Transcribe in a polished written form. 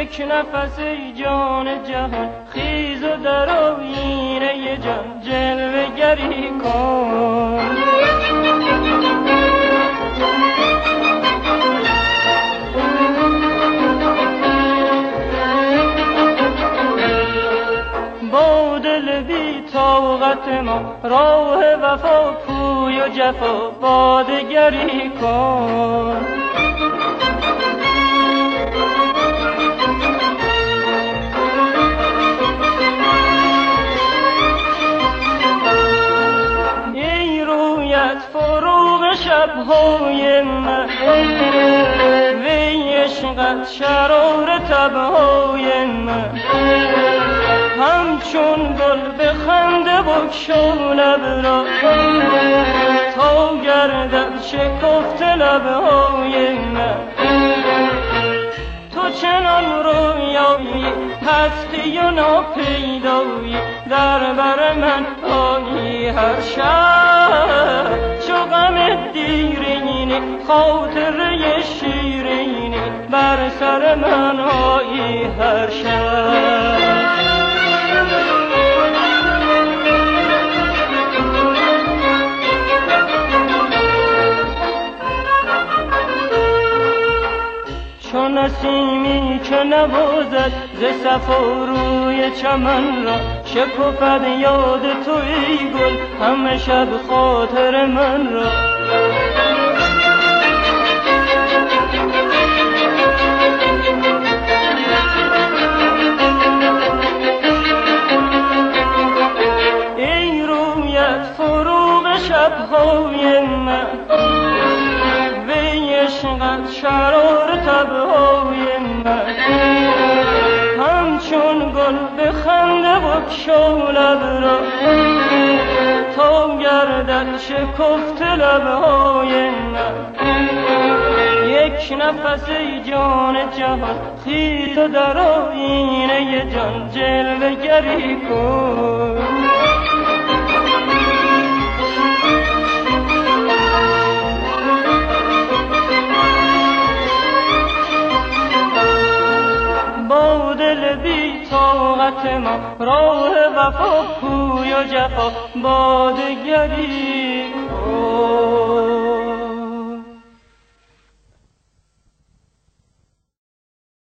یک نفس ای جان جهان خیز و در آیینه جان جلوه گری کن. با دل بی طاقت ما راه وفا کوی و جفا بادگری کن. ای رویت فروغ شبهای من، وی عشقت شرار تبهای من، همچون گل به خنده بگشا لب را تا گردد شکفت لبهای من. تو چنان رویایی هستی و ناپیدایی در بر من آیی هر شب، چو غم دیرینی خاطره شیرینی بر سر من آیی هر شب. چو نسیمی که نوازد ز صفا روی چمن را، شکفد یاد تو ای گل همه شب خاطر من را. ای رویت فروغ شبهای من، وی عشقت شرار تبهای من، همچون گل به خنده بگشا لب را تا گردد شکفت لبهای من. یک نفس ای جان جهان خیز و در آیینه جان جلوه گری کن. با دل بی طاقت ما راه وفا کوی و جفا بادگری کن.